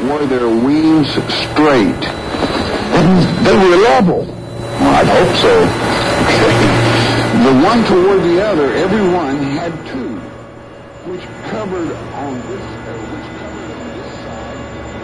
wore their wings straight. And they were level. Well, I'd hope so. The one toward the other, every one had two, which covered on this side.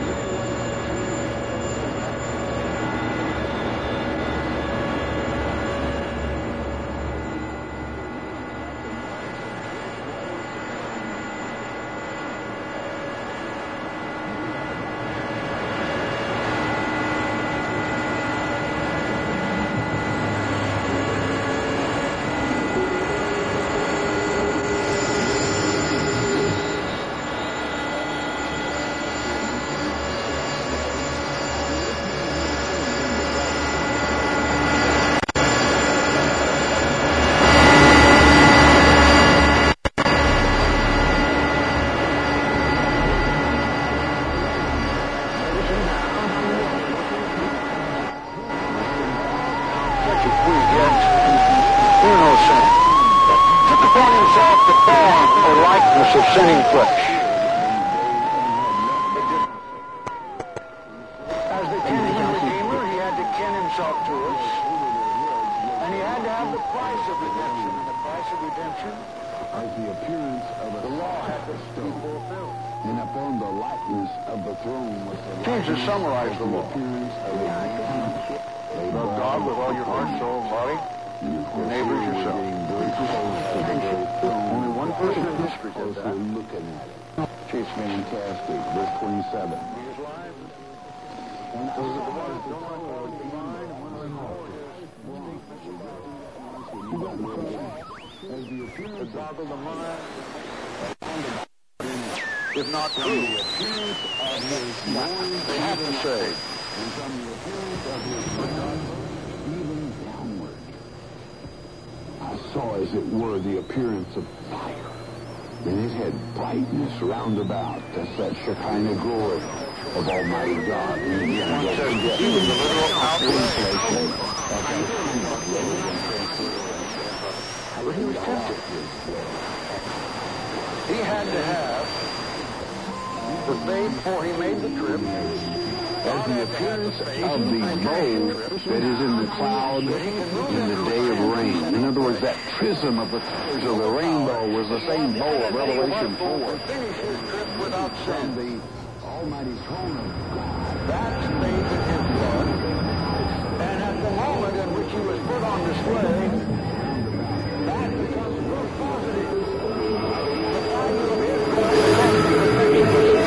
Of sinning flesh. As the kinsman redeemer, he had to kin himself to us, and he had to have the price of redemption. And the price of redemption, as the appearance of the law had to be fulfilled. And upon the likeness of the throne was the Jesus summarized the law. appearance of a man. Love God with all your heart, soul, and body. Your neighbor as yourself. Only one person in history did that. Looking at it. It's fantastic. Verse 27. Boggle the mind. If not true, they have to say. And from the appearance of his foot, even downward, I saw, as it were, the appearance of fire. And it had brightness round about. That's that Shekinah glory of Almighty God. And again, He was the literal translation But he was tempted. He had to have the faith before he made the trip. as the appearance of the bow that is in the cloud in the day of rain. In other words, that prism of the colors of the rainbow was the same bow of Revelation 4. From the almighty throne of God. That's faith in his blood. And at the moment in which he was put on display, that becomes proof positive. The fact of his blood.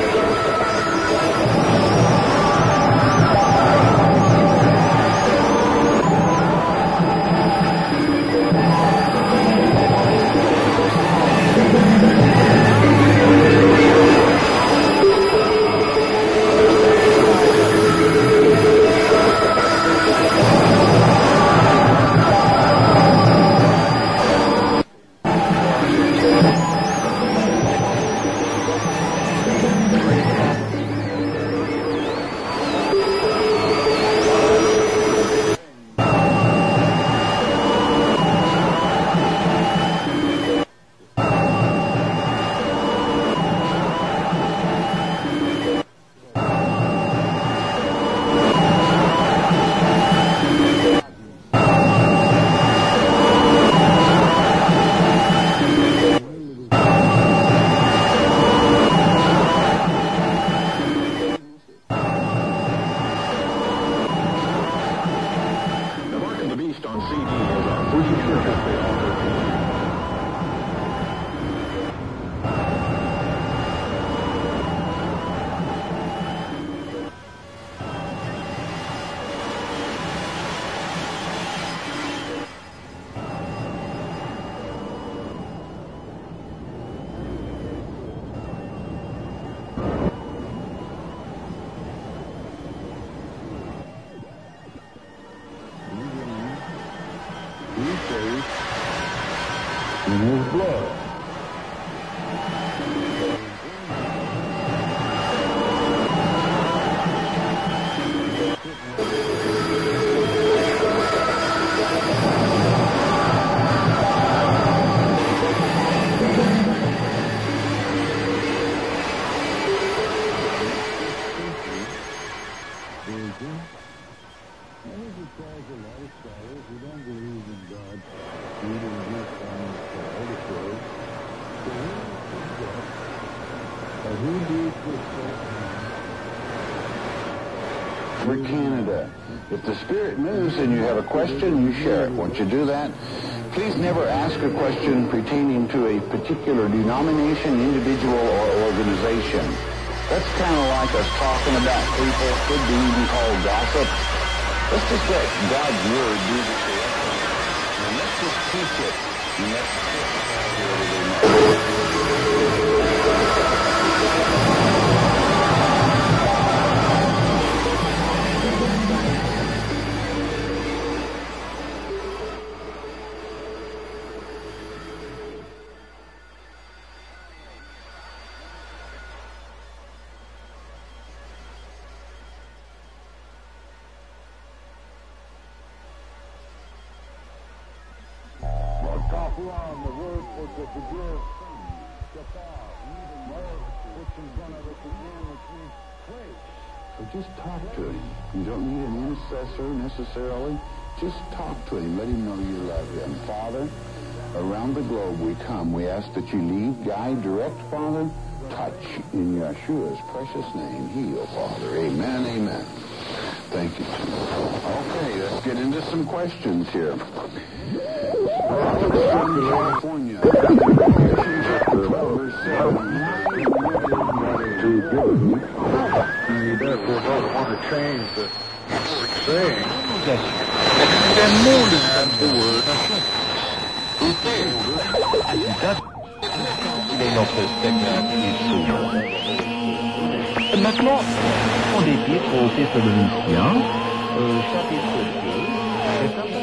In his blood. For Canada. If the Spirit moves and you have a question, you share it. Once you do that, please never ask a question pertaining to a particular denomination, individual, or organization. That's kind of like us talking about people. Could be even called gossip. Let's just let God's Word do the correction. And let's just teach it. And let's the word was to forgive which in front of us again, which means place. So just talk to him. You don't need an intercessor necessarily. Just talk to him. Let him know you love him. Father, around the globe we come. We ask that you lead, guide, direct, Father. Touch in Yeshua's precious name. Heal, Father. Amen, amen. Thank you. Okay, let's get into some questions here. California. And he therefore doesn't want to change the saying. Il est notre Seigneur qui sauve. Maintenant, en épître aux Thessaloniciens, chapitre 2,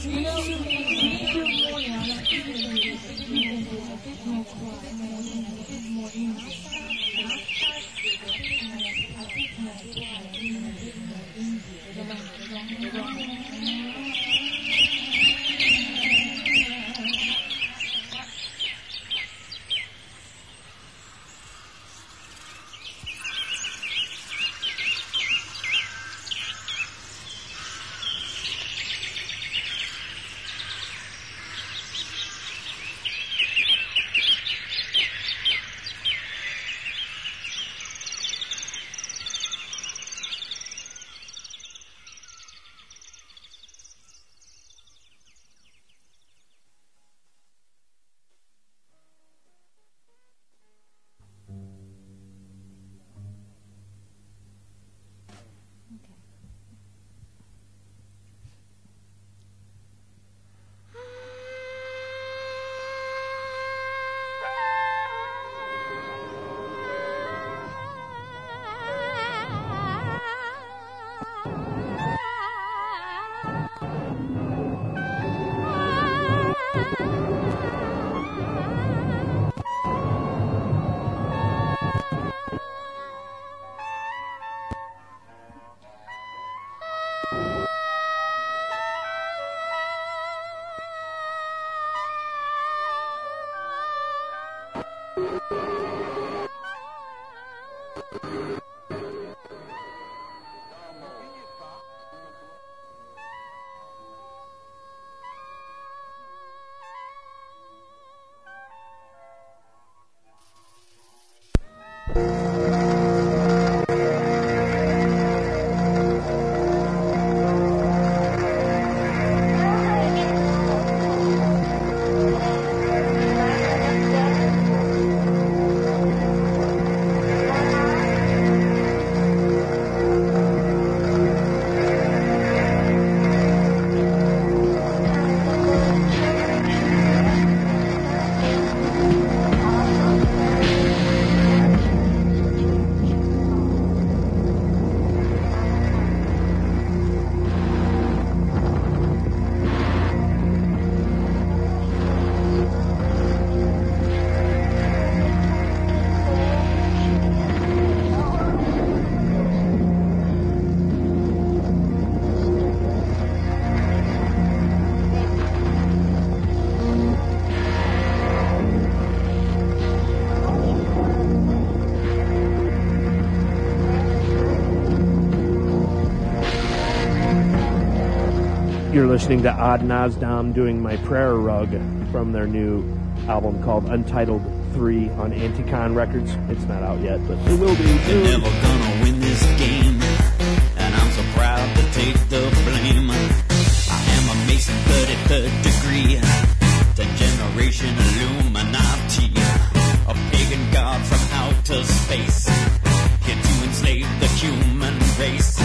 You're listening to Odd Nozdom doing my prayer rug from their new album called Untitled 3 on Anticon Records. It's not out yet, but it will be. You're never gonna win this game, and I'm so proud to take the blame. I am a Mason 33rd degree, 10th generation Illuminati, a pagan god from outer space, here to enslave the human race.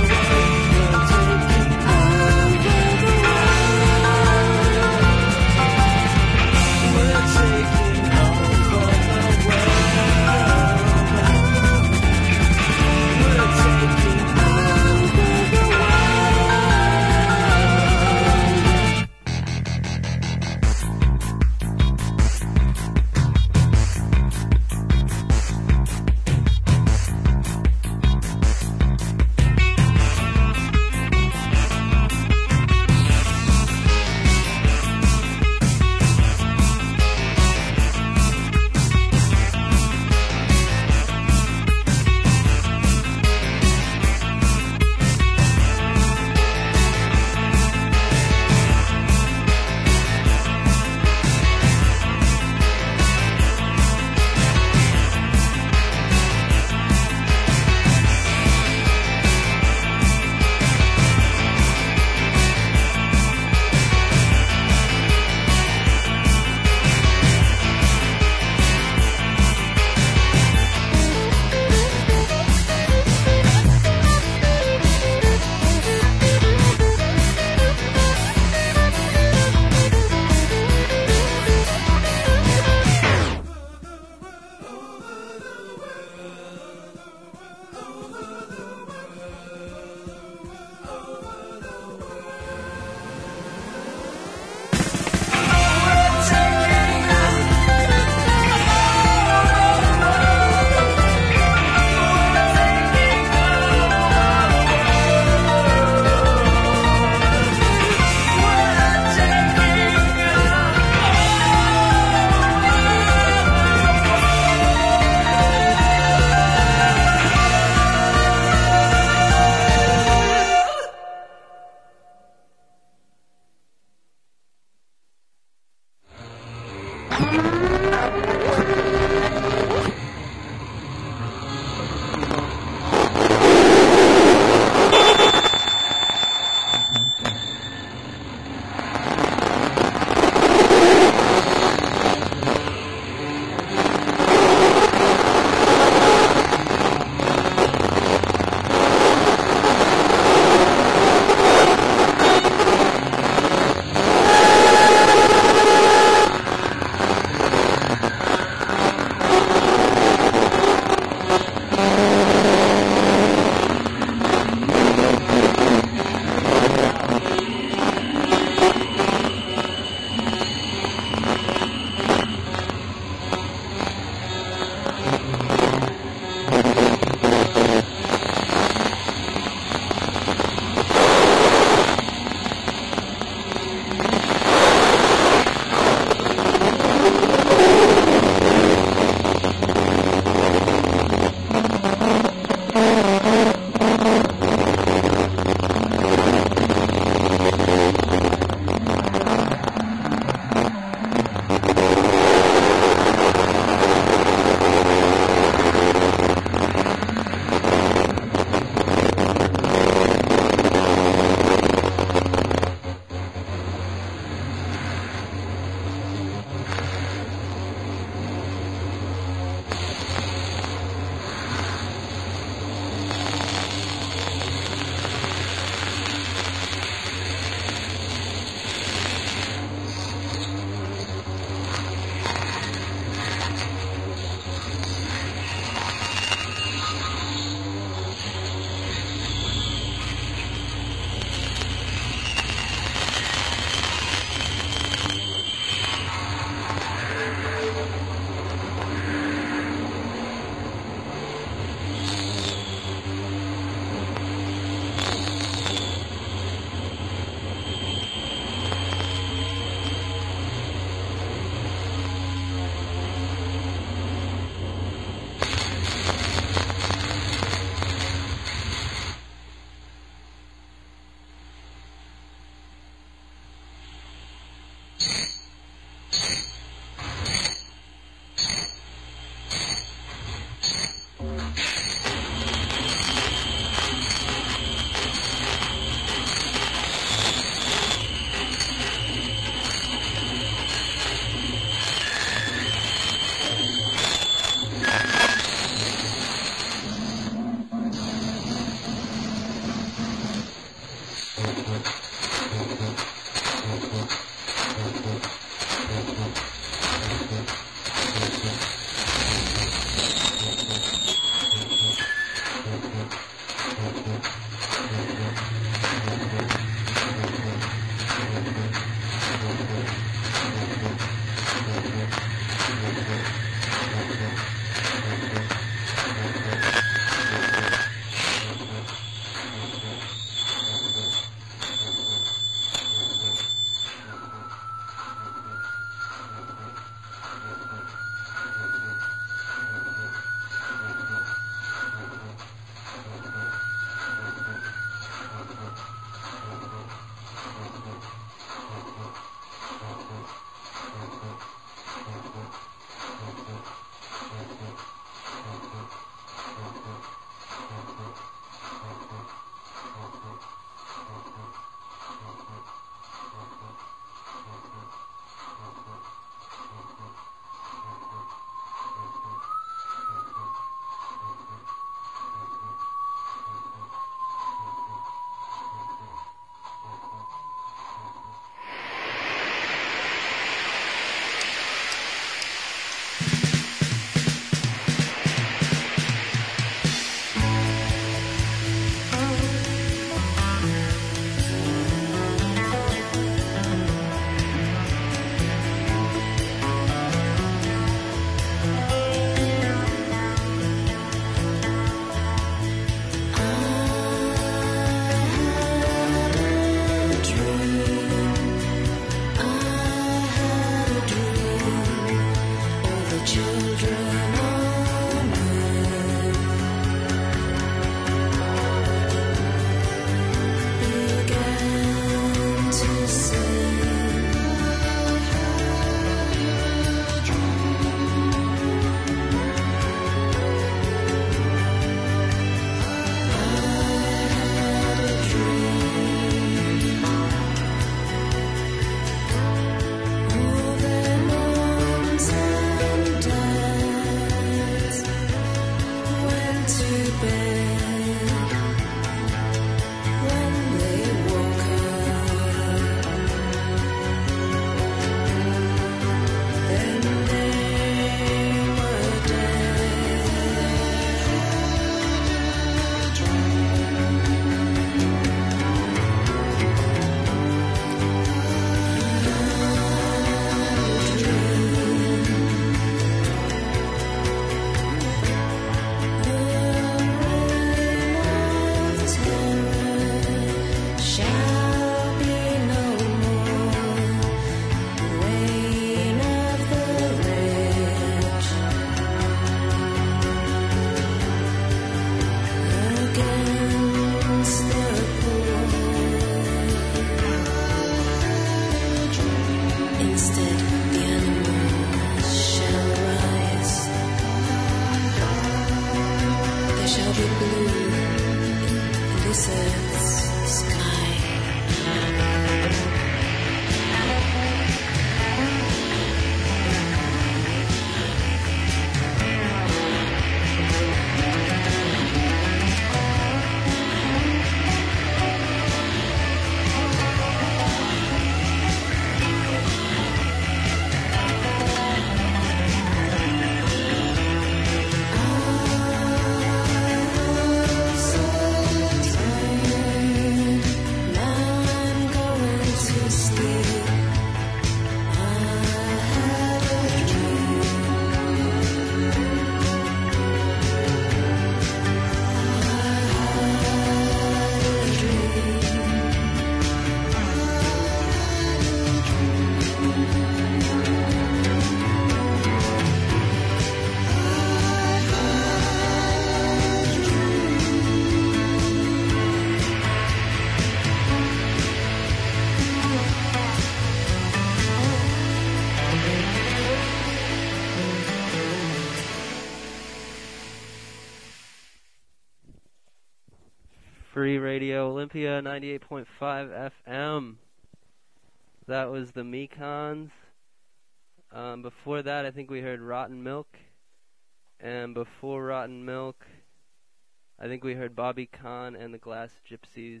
Free Radio Olympia 98.5 FM. That was the Mekons. Before that, I think we heard Rotten Milk. And before Rotten Milk, I think we heard Bobby Kahn and the Glass Gypsies.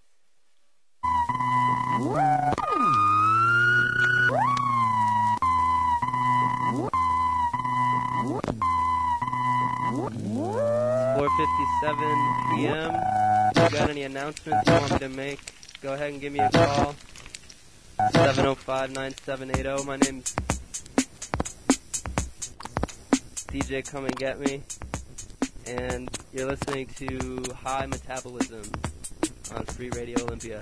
.57 p.m. If you got any announcements you want me to make, go ahead and give me a call. 705-9780. My name's DJ Come and Get Me. And you're listening to High Metabolism on Free Radio Olympia.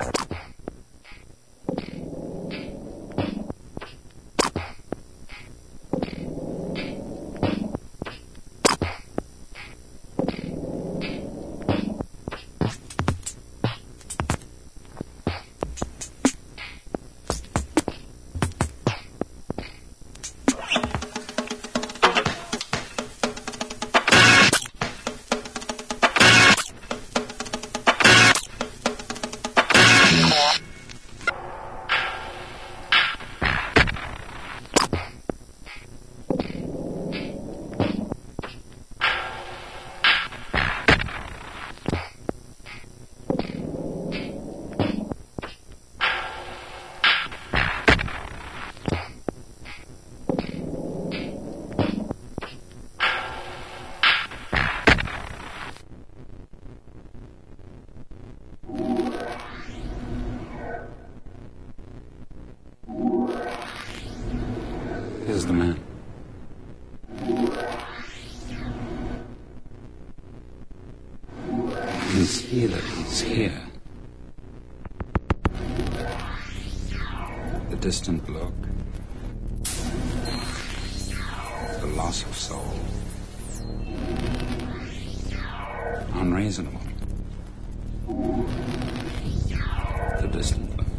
Here's the man. You can see that he's here. The distant look. The loss of soul. Unreasonable. The distant look.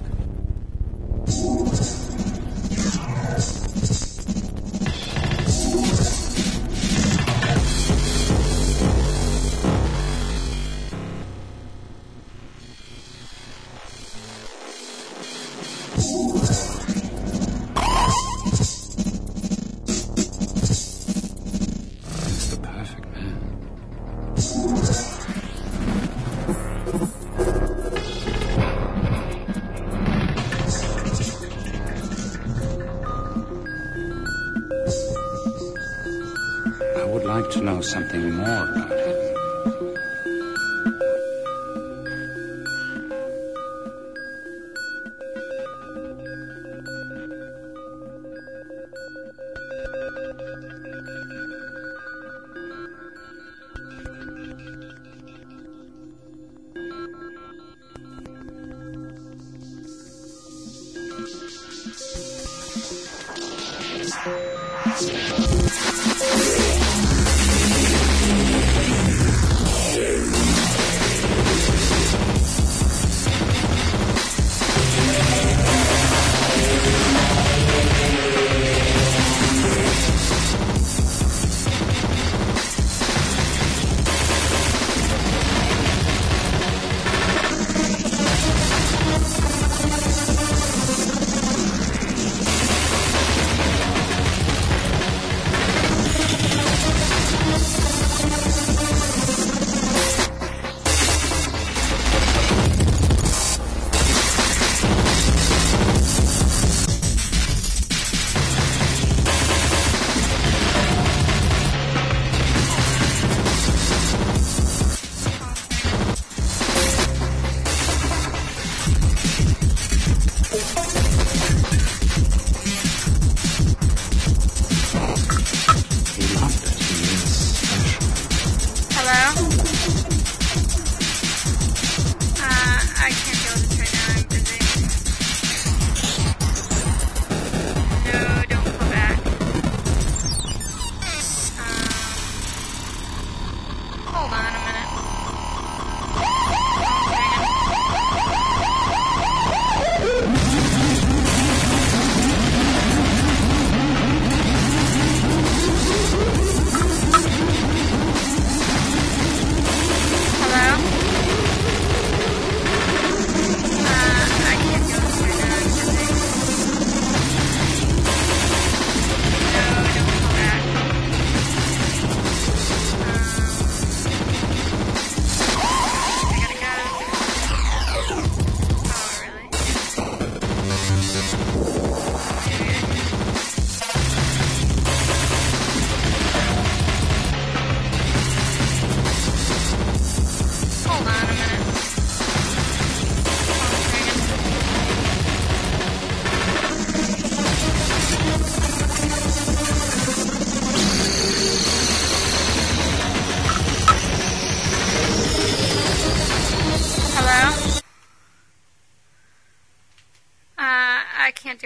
Something more about him.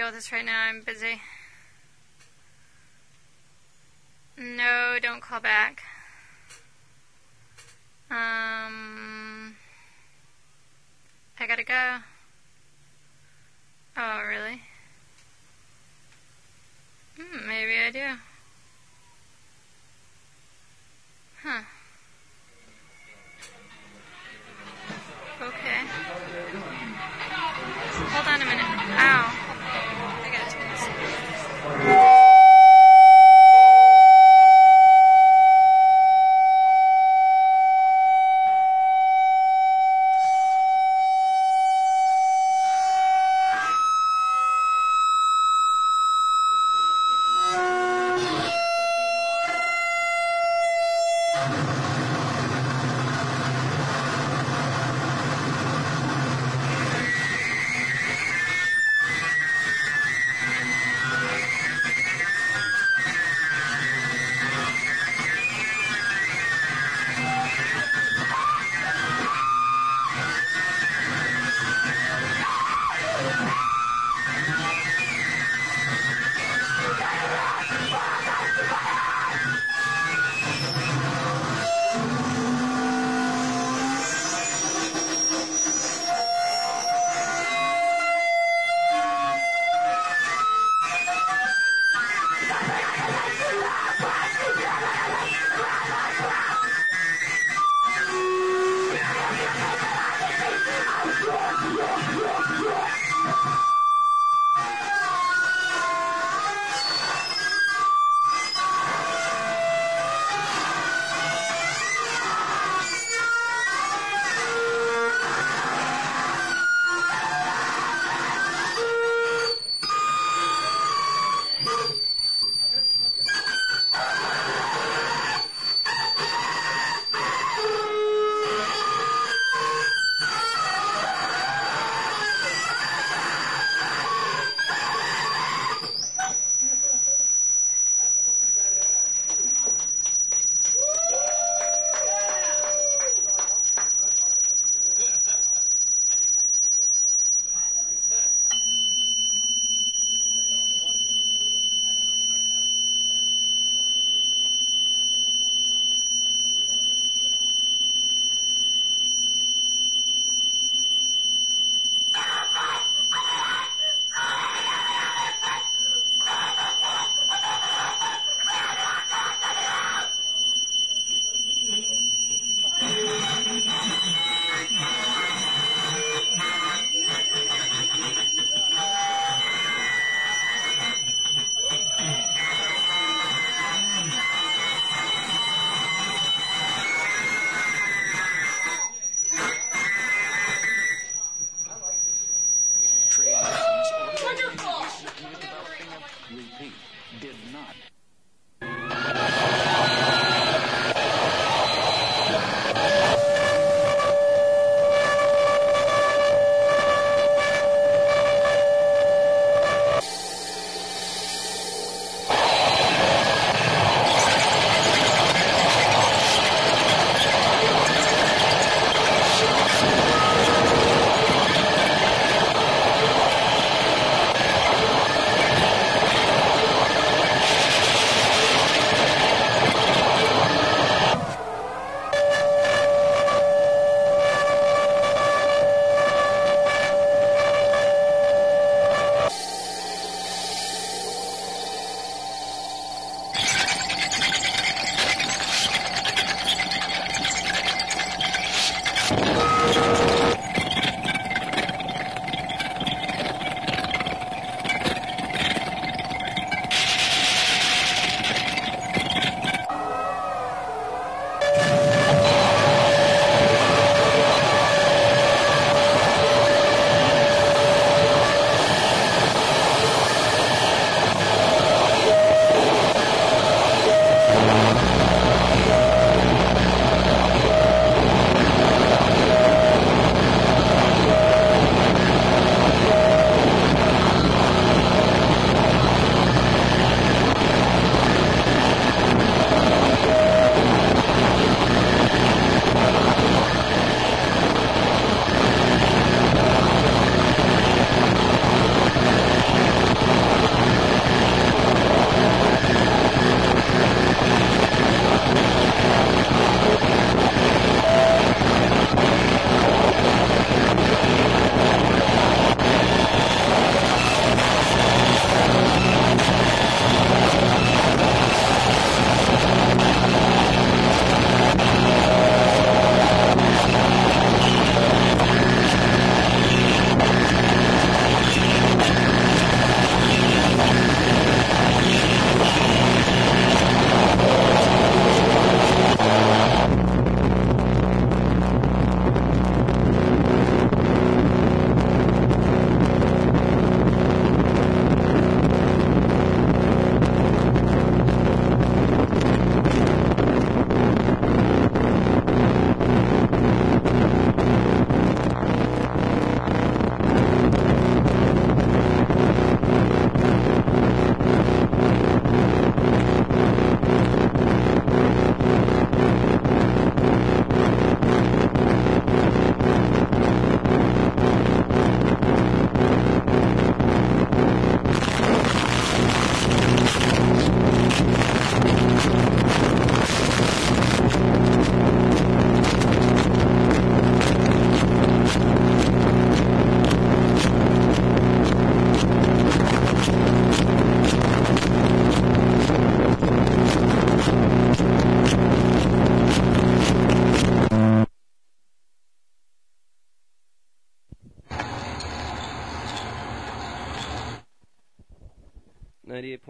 with this right now. I'm busy. No, don't call back. I gotta go. Oh, really? Maybe I do. Huh. Okay. Hold on a minute. Ow. I gotta turn this.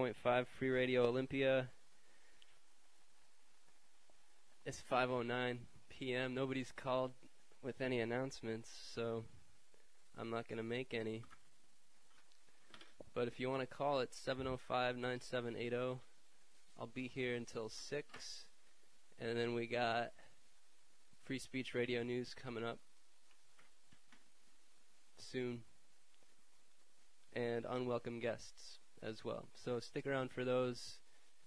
98.5 Free Radio Olympia. It's 5:09 p.m. Nobody's called with any announcements, so I'm not going to make any. But if you want to call, it's 705-9780. I'll be here until 6. And then we got Free Speech Radio News coming up soon. And unwelcome guests as well. So stick around for those.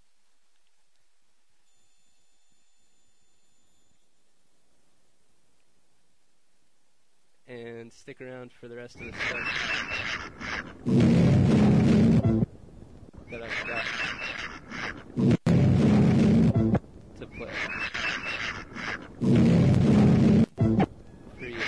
And stick around for the rest of the stuff that I've got to play for you.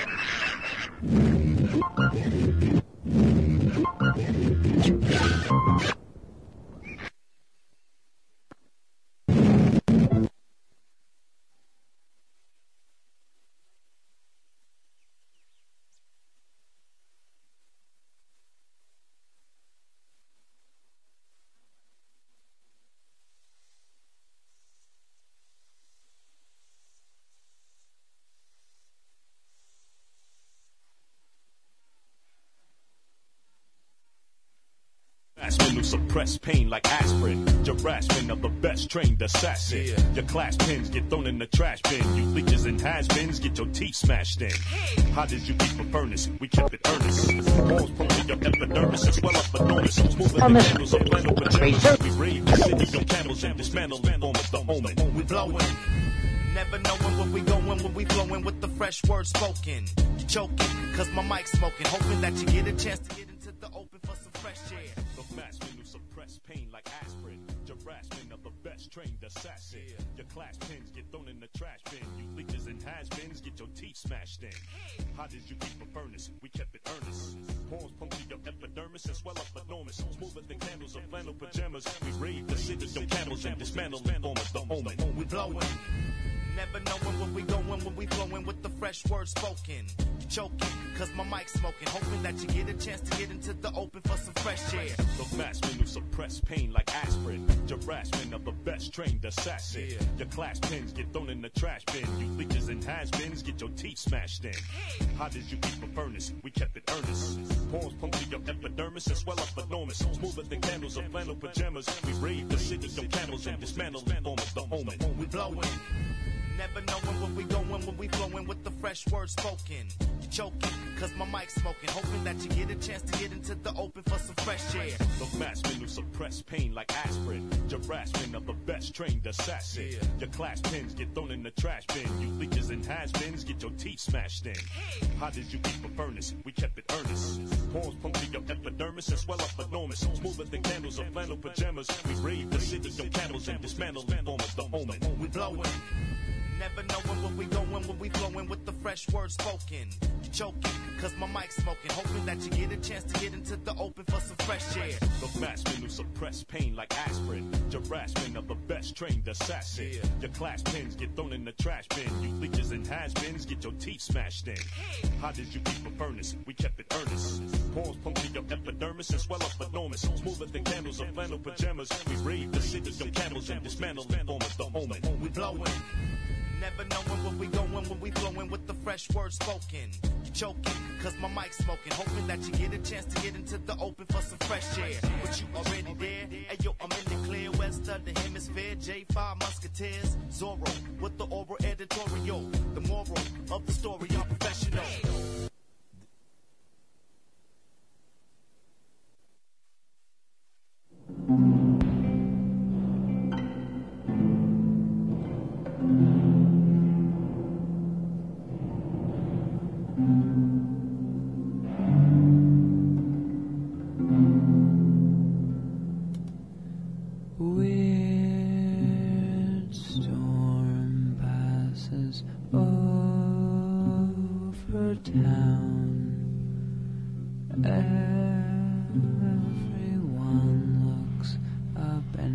Will suppress pain like aspirin. Harassment of the best trained assassin. Your class pins get thrown in the trash bin. You leeches and has-beens get your teeth smashed in. How did you keep a furnace? We kept it earnest. Balls pumping your epidermis and swell up enormous. Smoother than candles on flannel pajamas. We raid the city on camels and dismantle the form of the omen. We blowing. Never knowing where we going when we flowing with the fresh words spoken. Choking, cause my mic's smoking. Hoping that you get a chance to get into the open for some fresh air. The maskmen who suppress pain like aspirin. Harassment of the best trained assassin. Your class pins get thrown in the trash bin. You leeches and has-beens get your teeth smashed in. How did you keep a furnace? We kept it earnest. Horns puncture your epidermis and swell up enormous. Smoother than candles of flannel pajamas. We raid the city on camels and dismantle the form of the omen. We blowing. Never knowing where we going when we flowing with the fresh words spoken. Choking, cause my mic's smoking. Hoping that you get a chance to get into the open for some fresh air. The maskmen who suppress pain like aspirin. Harassment of the best trained assassin. Your class pins get thrown in the trash bin. You leeches and has-beens get your teeth smashed in. How did you keep a furnace? We kept it earnest. Horns puncture your epidermis and swell up enormous. Smoother than candles of flannel pajamas. We raid the city on camels and dismantle the form of the omen. We blowing. Never knowing where we going when we flowing with the fresh words spoken. Choking, cause my mic's smoking. Hoping that you get a chance to get into the open for some fresh air. The maskmen who suppress pain like aspirin. Harassment of the best trained assassin. Your class pins get thrown in the trash bin. You leeches and has-beens get your teeth smashed in. How did you keep a furnace? We kept it earnest. Horns puncture your epidermis and swell up enormous. Smoother than candles of flannel pajamas. We raid the city on camels and dismantle the form of the omen. We blowing. Never knowing where we going when we flowing with the fresh words spoken. Choking, cause my mic's smoking. Hoping that you get a chance to get into the open for some fresh air. The maskmen who suppress pain like aspirin. Harassment of the best trained assassin. Your class pins get thrown in the trash bin. You leeches and has-beens get your teeth smashed in. How did you keep a furnace? We kept it earnest. Horns puncture your epidermis and swell up enormous. Smoother than candles of flannel pajamas. We raid the city on camels and dismantle the form of the omen. We blowing. Never knowing where we going when we flowing with the fresh words spoken. Choking, cause my mic's smoking. Hoping that you get a chance to get into the open for some fresh air. But you already there? Hey yo, I'm in the clear. West of the hemisphere. J5 Musketeers. Zorro with the oral editorial. The moral of the story, I'm professional. Weird storm passes over town. Everyone looks up and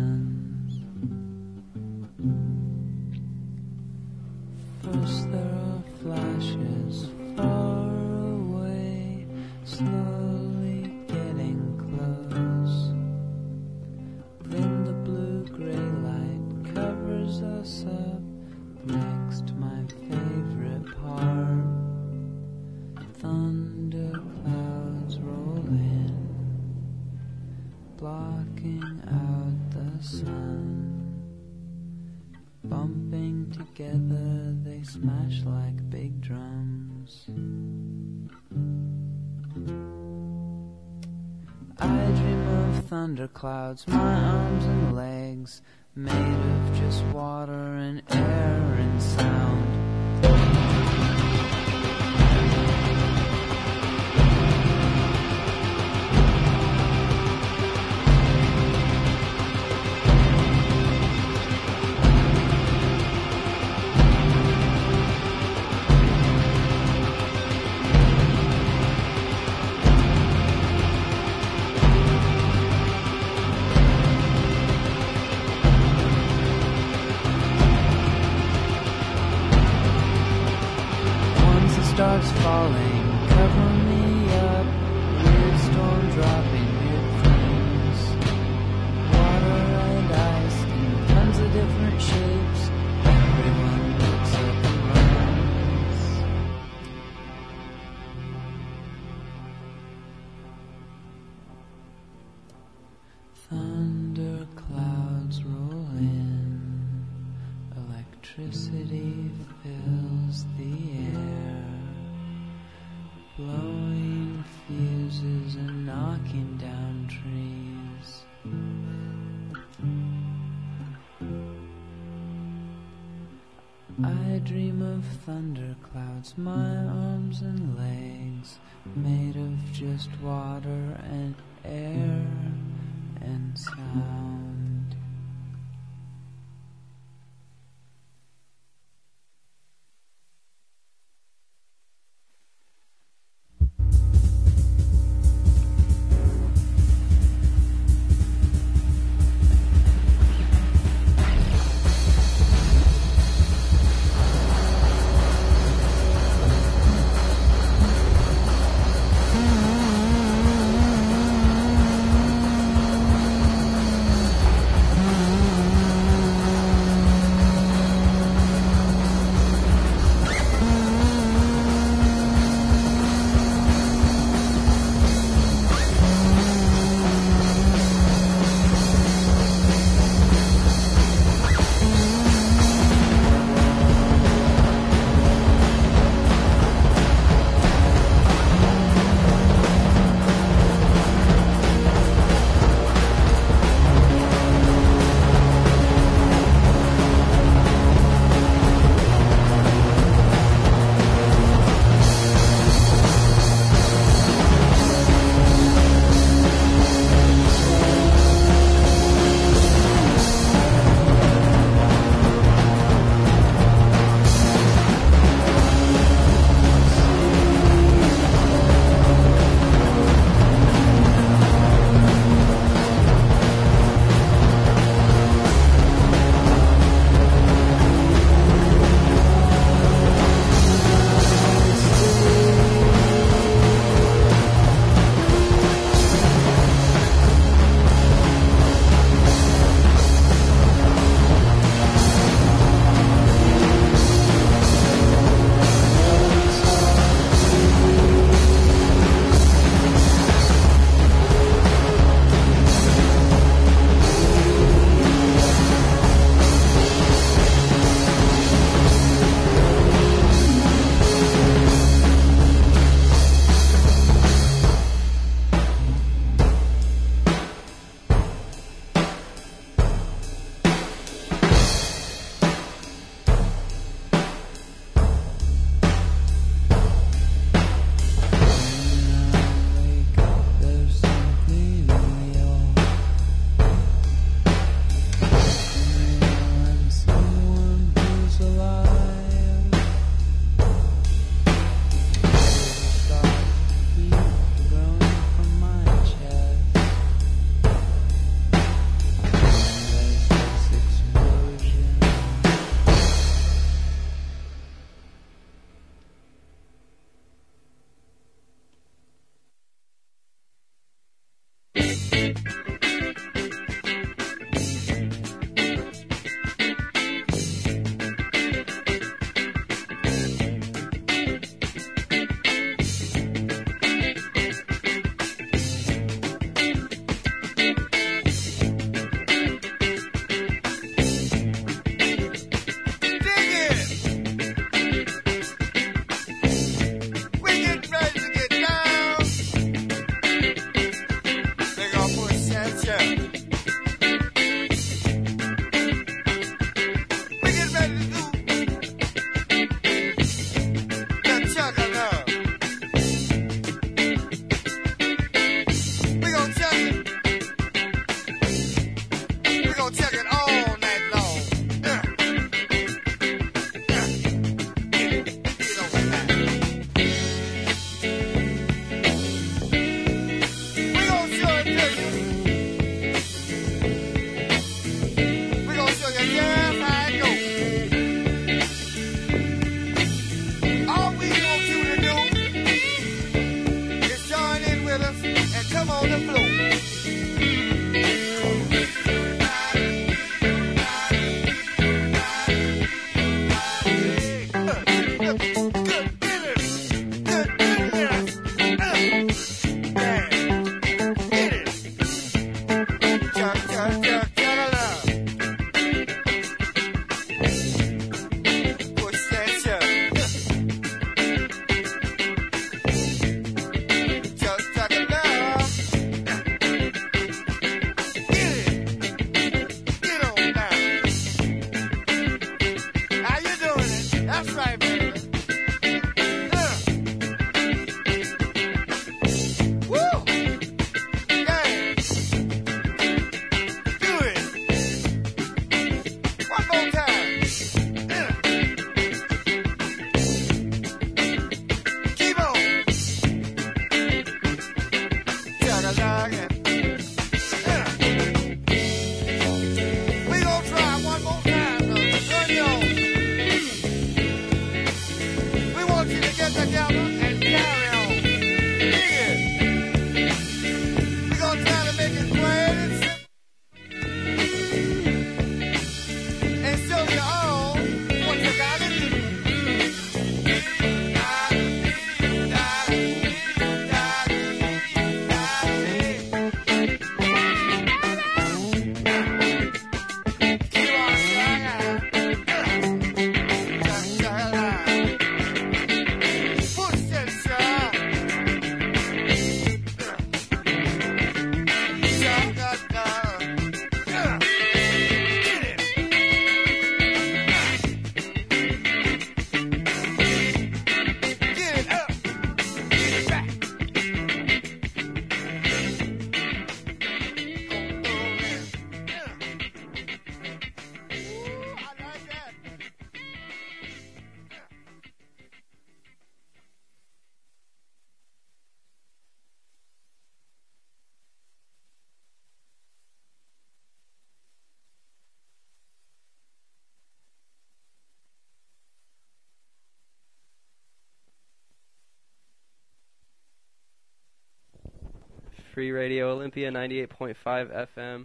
runs. First there are flashes far away, slowly getting close. pulls us up next my favorite part. Thunder clouds roll in, blocking out the sun. Bumping together, they smash like big drums. I dream of thunderclouds, my arms and legs, made of just water and air and sound. Starts falling, cover me up, weird storm dropping weird things. Water and ice in tons of different shapes, everyone looks up and runs. Thunder clouds roll in, electricity fills the air. Blowing fuses and knocking down trees. I dream of thunderclouds, my arms and legs, made of just water and air and sound. Free Radio Olympia 98.5 FM.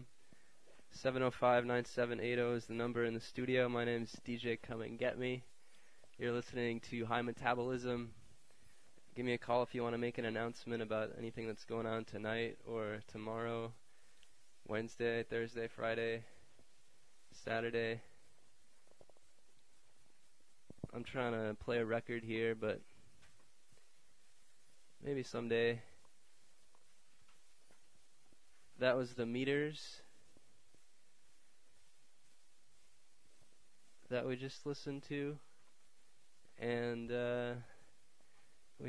705-9780 is the number in the studio. My name's DJ Come and Get Me. You're listening to High Metabolism. Give me a call if you want to make an announcement about anything that's going on tonight or tomorrow, Wednesday, Thursday, Friday, Saturday. I'm trying to play a record here, but maybe someday. That was the Meters that we just listened to, and we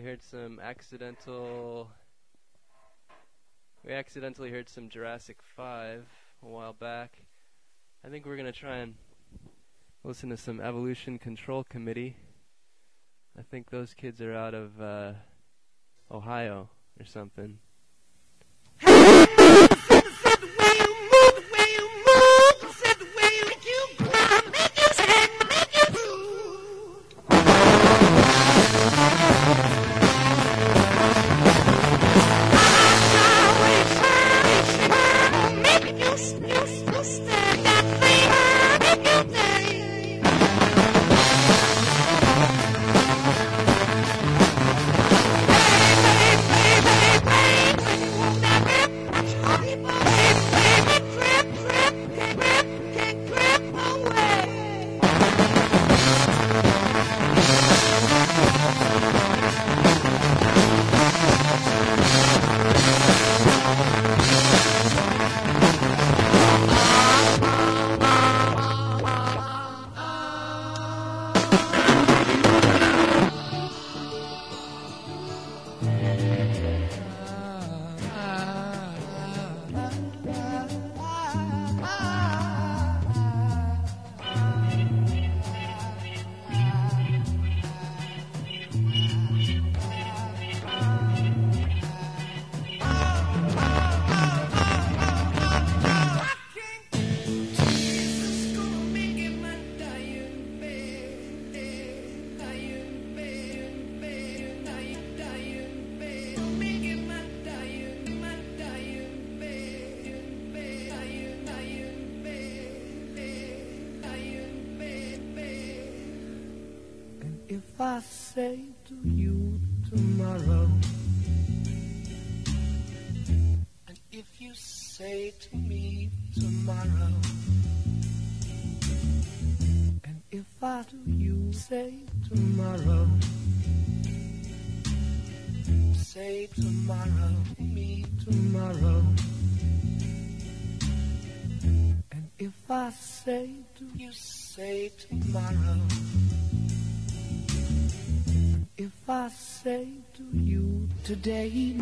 accidentally heard some Jurassic 5 a while back. I think we're going to try and listen to some Evolution Control Committee. I think those kids are out of Ohio or something. If I say to you tomorrow, and if you say to me tomorrow, and if I to you say tomorrow, say tomorrow, me tomorrow, and if I say to you say tomorrow, if I say to you today,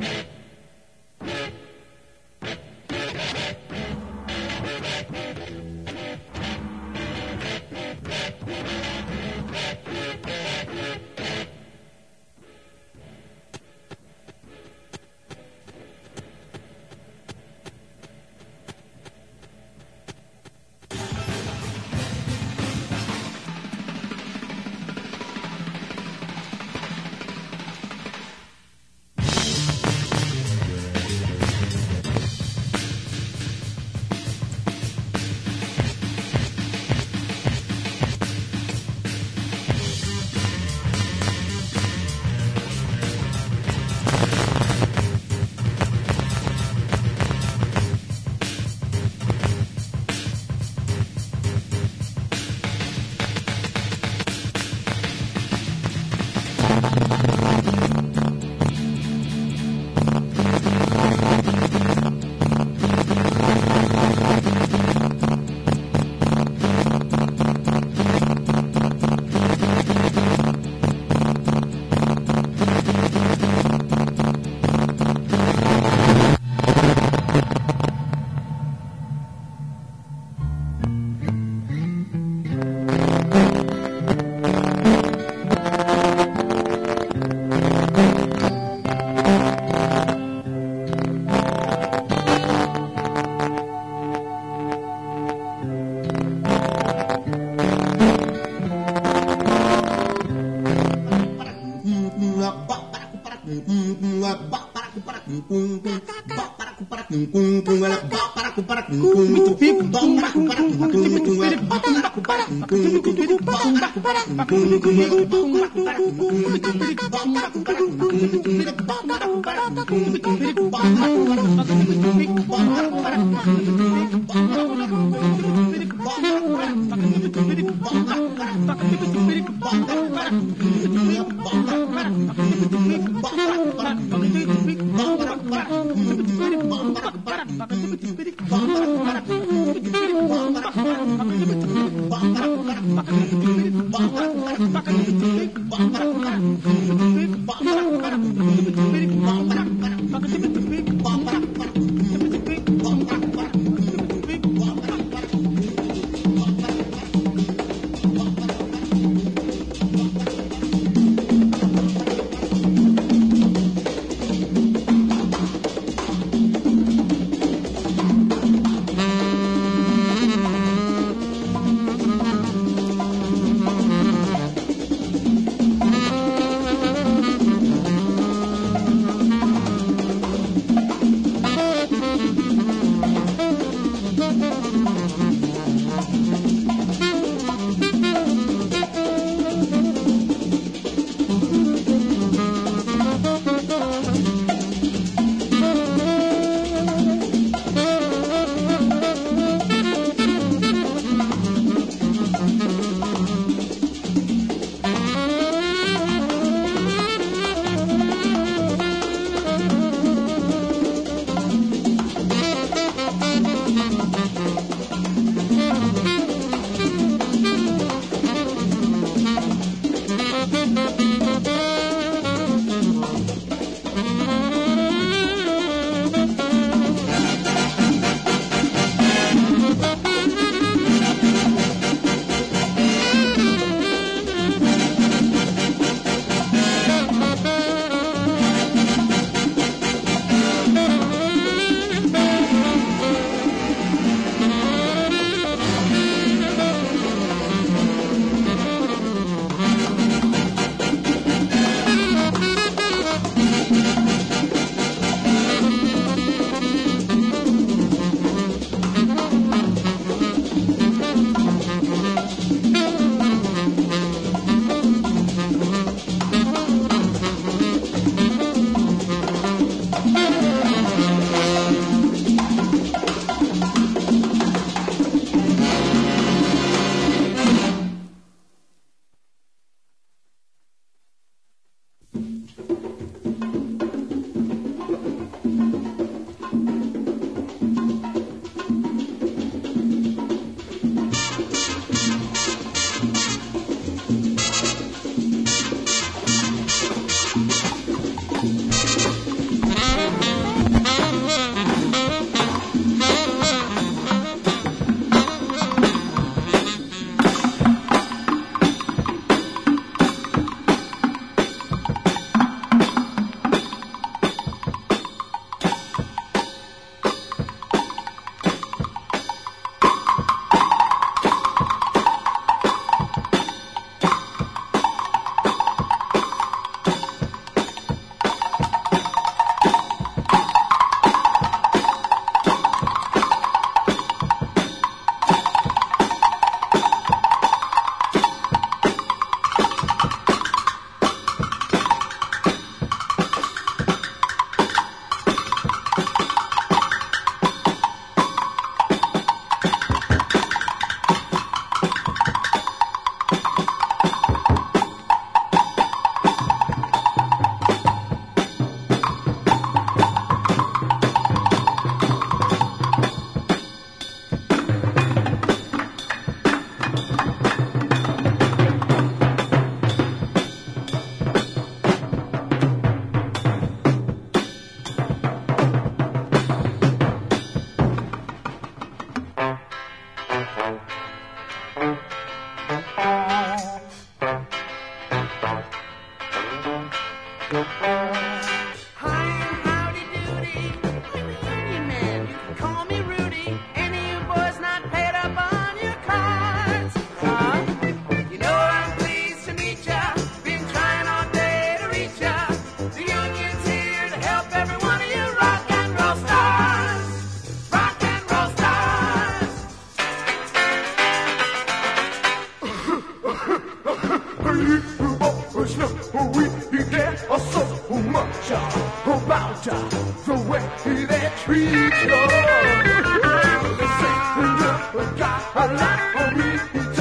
We care so much about the way they treat you. They say when you got a lot of me,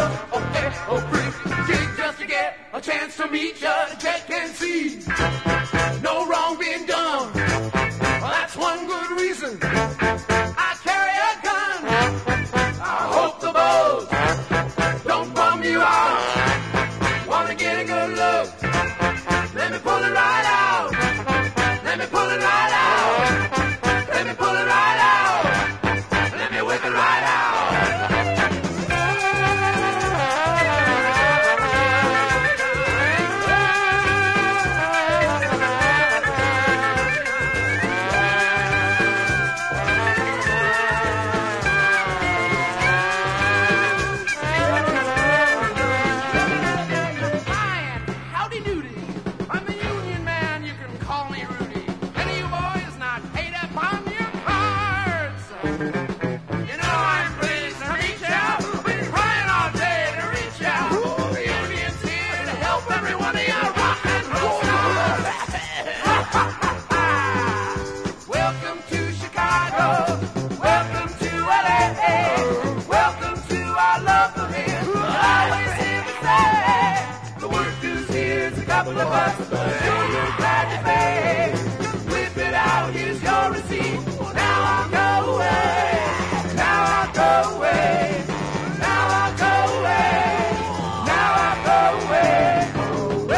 just to get a chance to meet you, check and see. No wrong being done. Well, that's one good reason. I carry a gun. I hope the bows don't bum you out. Wanna get a good look? Let me pull it right out. Let me pull it right out. Let me pull it right out. Let me whip it right out. Whip it out, here's your receipt. Now I'll go away. Now I'll go away. Now I'll go away. Now I'll go away.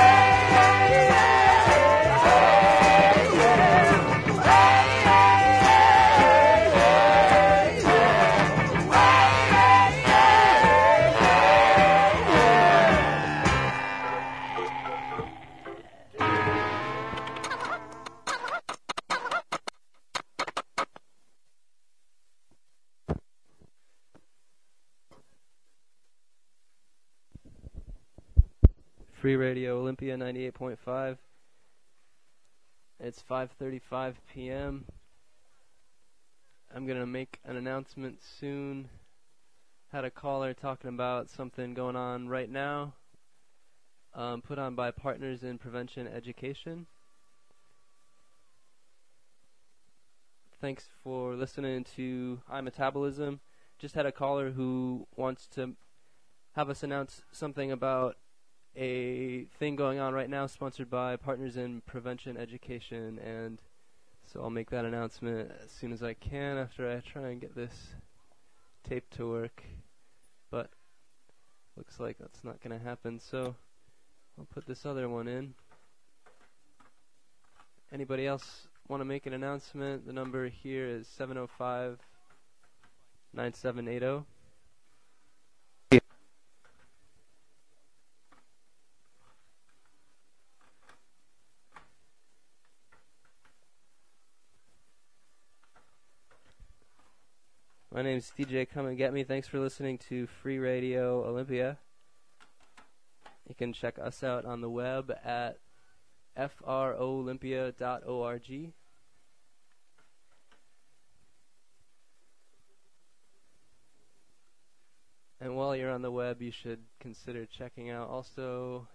Free Radio Olympia 98.5. It's 5:35 p.m. I'm going to make an announcement soon. Had a caller talking about something going on right now, put on by Partners in Prevention Education. Thanks for listening to iMetabolism. Just had a caller who wants to have us announce something about a thing going on right now sponsored by Partners in Prevention Education, and so I'll make that announcement as soon as I can after I try and get this tape to work, but looks like that's not going to happen, so I'll put this other one in. Anybody else want to make an announcement? The number here is 705-9780. My name is DJ Come and Get Me. Thanks for listening to Free Radio Olympia. You can check us out on the web at froolympia.org. And while you're on the web, you should consider checking out also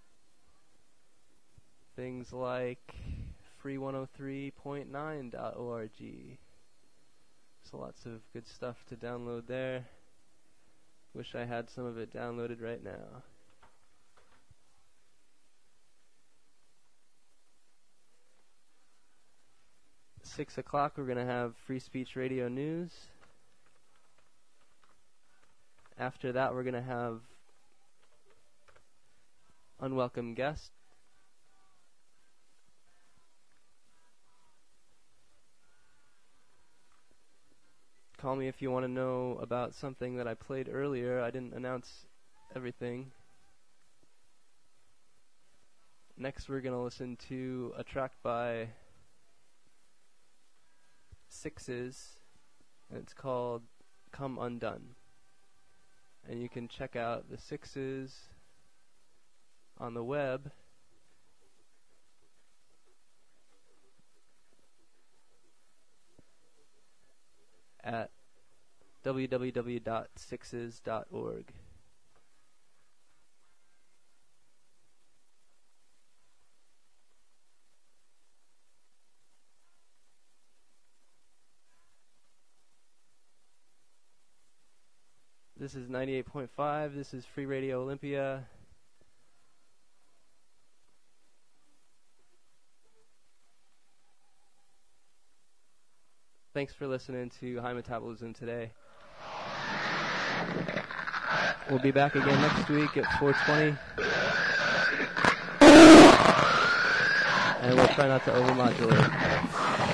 things like free103.9.org. So lots of good stuff to download there. Wish I had some of it downloaded right now. At 6 o'clock we're going to have Free Speech Radio News. After that we're going to have Unwelcome Guest. Call me if you want to know about something that I played earlier. I didn't announce everything. Next we're going to listen to a track by Sixes, and it's called Come Undone. And you can check out the Sixes on the web at www.sixes.org. This is 98.5. This is Free Radio Olympia. Thanks for listening to High Metabolism today. We'll be back again next week at 4:20. And we'll try not to overmodulate.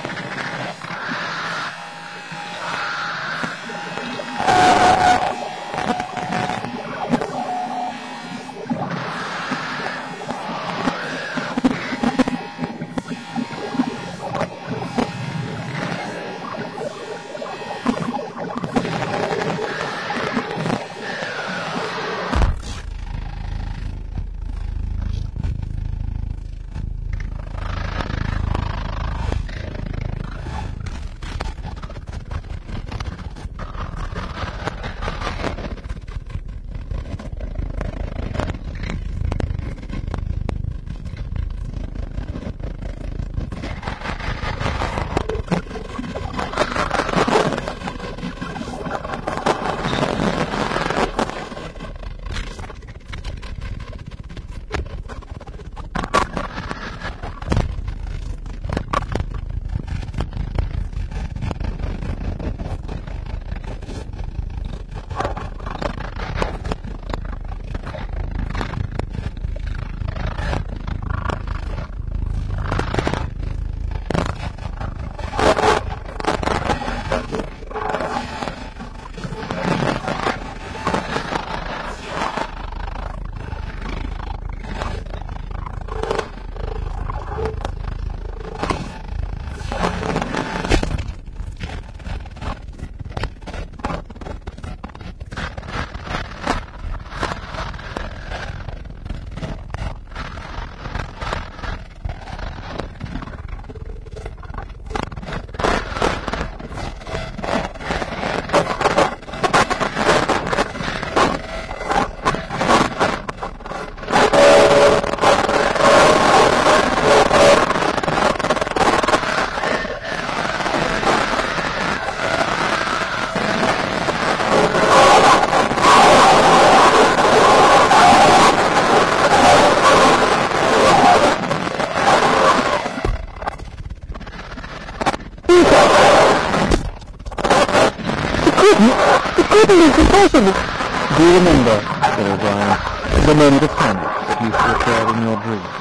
It's impossible. Do you remember, said O'Brien, the moment of panic that used to occur in your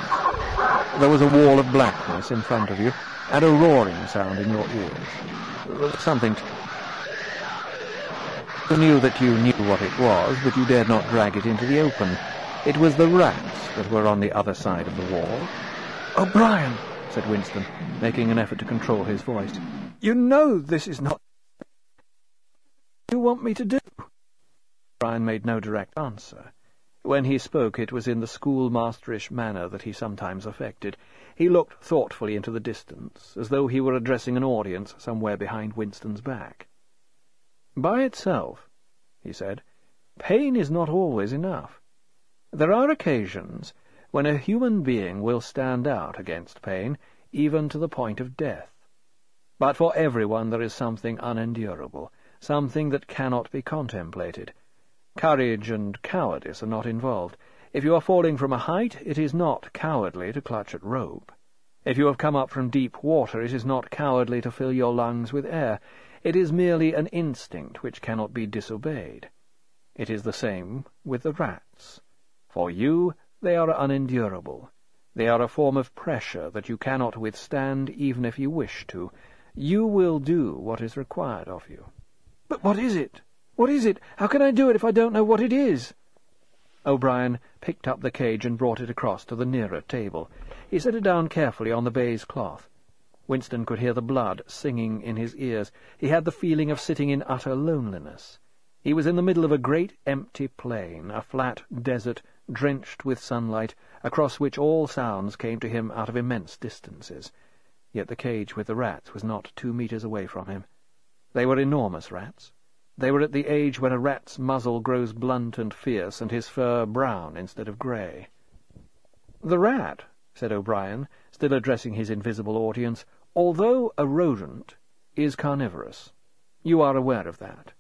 dreams? There was a wall of blackness in front of you, and a roaring sound in your ears. Something you knew that you knew what it was, but you dared not drag it into the open. It was the rats that were on the other side of the wall. O'Brien, said Winston, making an effort to control his voice. You know this is not what you want me to do. O'Brien made no direct answer. When he spoke, it was in the schoolmasterish manner that he sometimes affected. He looked thoughtfully into the distance, as though he were addressing an audience somewhere behind Winston's back. By itself, he said, pain is not always enough. There are occasions when a human being will stand out against pain, even to the point of death. But for everyone there is something unendurable, something that cannot be contemplated. Courage and cowardice are not involved. If you are falling from a height, it is not cowardly to clutch at rope. If you have come up from deep water, it is not cowardly to fill your lungs with air. It is merely an instinct which cannot be disobeyed. It is the same with the rats. For you, they are unendurable. They are a form of pressure that you cannot withstand even if you wish to. You will do what is required of you. But what is it? What is it? How can I do it if I don't know what it is? O'Brien picked up the cage and brought it across to the nearer table. He set it down carefully on the baize cloth. Winston could hear the blood singing in his ears. He had the feeling of sitting in utter loneliness. He was in the middle of a great empty plain, a flat desert drenched with sunlight, across which all sounds came to him out of immense distances. Yet the cage with the rats was not 2 meters away from him. They were enormous rats. They were at the age when a rat's muzzle grows blunt and fierce, and his fur brown instead of grey. "The rat," said O'Brien, still addressing his invisible audience, "although a rodent, is carnivorous. You are aware of that.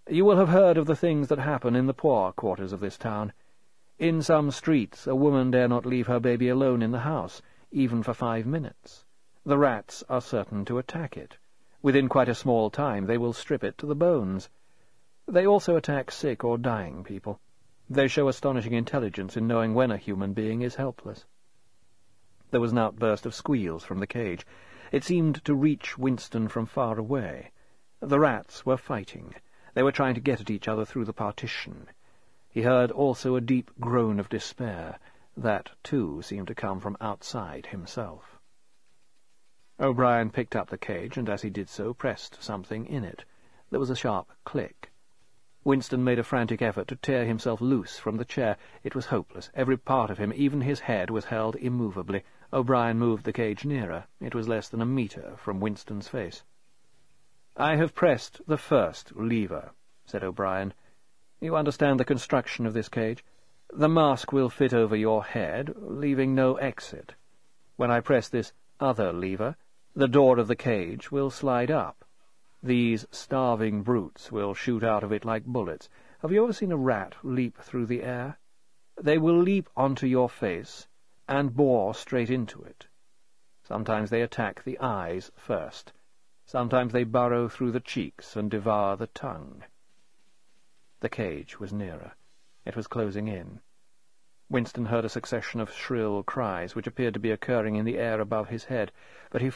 You will have heard of the things that happen in the poor quarters of this town. In some streets a woman dare not leave her baby alone in the house, even for 5 minutes. The rats are certain to attack it. Within quite a small time they will strip it to the bones. They also attack sick or dying people. They show astonishing intelligence in knowing when a human being is helpless. There was an outburst of squeals from the cage. It seemed to reach Winston from far away. The rats were fighting. They were trying to get at each other through the partition. He heard also a deep groan of despair. That, too, seemed to come from outside himself. O'Brien picked up the cage, and as he did so, pressed something in it. There was a sharp click. Winston made a frantic effort to tear himself loose from the chair. It was hopeless. Every part of him, even his head, was held immovably. O'Brien moved the cage nearer. It was less than a metre from Winston's face. "I have pressed the first lever," said O'Brien. "You understand the construction of this cage? The mask will fit over your head, leaving no exit. When I press this other lever, the door of the cage will slide up. These starving brutes will shoot out of it like bullets. Have you ever seen a rat leap through the air? They will leap onto your face and bore straight into it. Sometimes they attack the eyes first. Sometimes they burrow through the cheeks and devour the tongue." The cage was nearer. It was closing in. Winston heard a succession of shrill cries, which appeared to be occurring in the air above his head, but he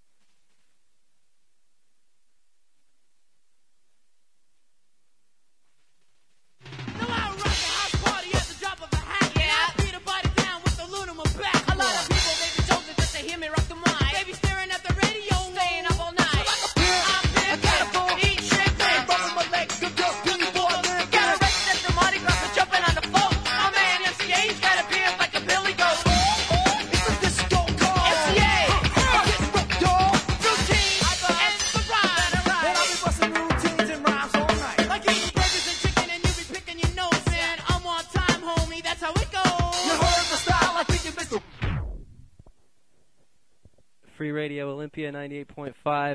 Free Radio Olympia 98.5.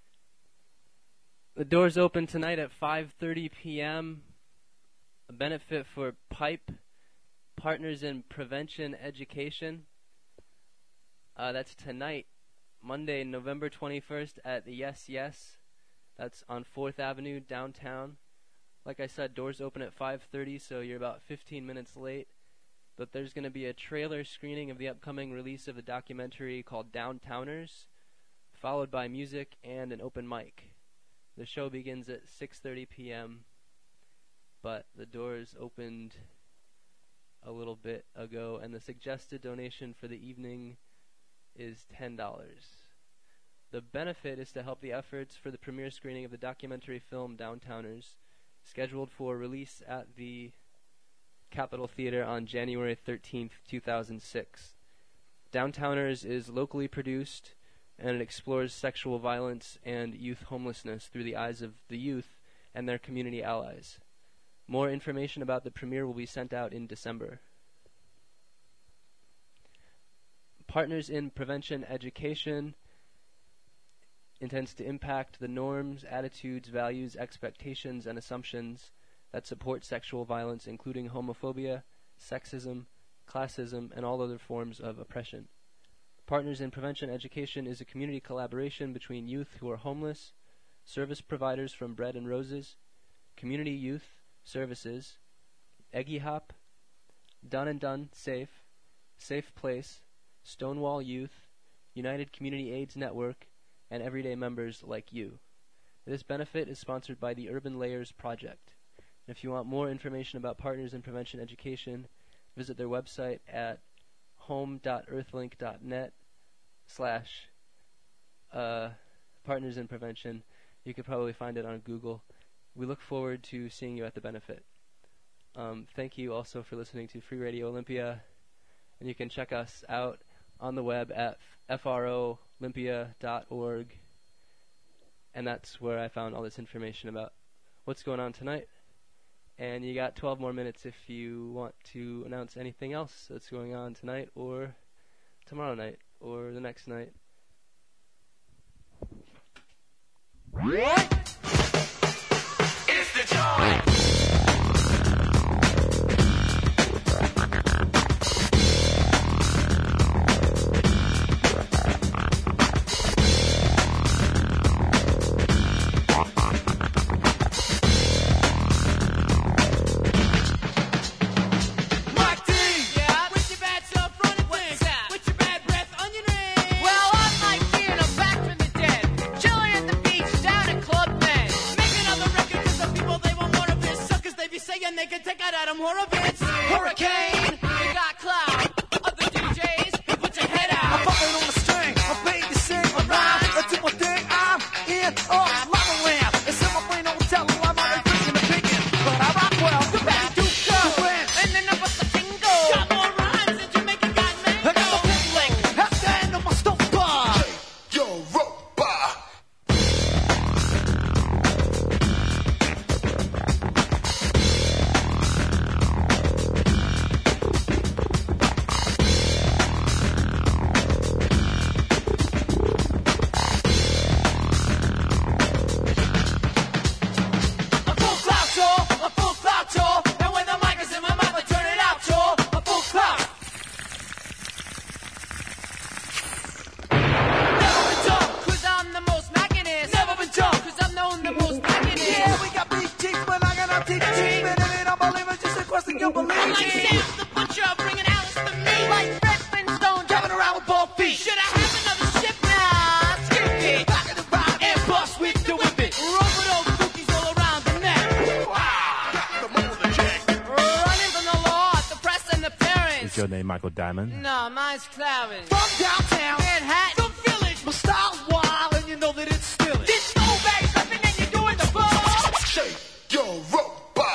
The doors open tonight at 5:30 p.m. A benefit for PIPE, Partners in Prevention Education. That's tonight, Monday, November 21st at the Yes Yes. That's on 4th Avenue, downtown. Like I said, doors open at 5:30, so you're about 15 minutes late. But there's going to be a trailer screening of the upcoming release of the documentary called Downtowners, followed by music and an open mic. The show begins at 6:30 p.m., but the doors opened a little bit ago, and the suggested donation for the evening is $10. The benefit is to help the efforts for the premiere screening of the documentary film Downtowners, scheduled for release at the Capitol Theater on January 13th, 2006. Downtowners is locally produced, and it explores sexual violence and youth homelessness through the eyes of the youth and their community allies. More information about the premiere will be sent out in December. Partners in Prevention Education intends to impact the norms, attitudes, values, expectations, and assumptions that support sexual violence, including homophobia, sexism, classism, and all other forms of oppression. Partners in Prevention Education is a community collaboration between youth who are homeless, service providers from Bread and Roses, Community Youth Services, Eggy Hop, Done and Done Safe, Safe Place, Stonewall Youth, United Community AIDS Network, and everyday members like you. This benefit is sponsored by the Urban Layers Project. If you want more information about Partners in Prevention Education, visit their website at home.earthlink.net/Partners in Prevention. You could probably find it on Google. We look forward to seeing you at the benefit. Thank you also for listening to Free Radio Olympia, and you can check us out on the web at froolympia.org, and that's where I found all this information about what's going on tonight. And you got 12 more minutes if you want to announce anything else that's going on tonight or tomorrow night or the next night. What? It's the events, hurricane, you got cloud. Other DJs, put your head out. I'm bumping on the string, I'm paid to sing a rhyme. I do my thing, I'm in a lava lamp. It's in my brain, don't tell them I'm already drinking the picking. But I rock well, you better do go. And then number the single. Got more rhymes than Jamaica got mango. I got the big lick, at the end of my stove bar. Europa. A full cloud tour. And when the mic is in my mouth, I turn it out, tour. A full cloud. Never been dumb, 'cause I'm the most mackinest. Never been dumb, 'cause I'm known the most mackinest. Yeah, we got big cheeks, but I got our teeth cheap. And if you don't believe it, just a question you believe. I'm like Sam the Butcher, bringing Alice to me. Like Fred Flintstone, driving around with bald feet. Should I have another ship now? Skip it. Back in the ride and bust with the whip it. Roll with those cookies all around the neck. Running from the law, the press and the parents. Is your name Michael Diamond? No, mine's Clarence. From downtown, Manhattan, the village, my style's wild, and you know that it's still. Disco bags upping and you're doing the ball. Shake your Europa.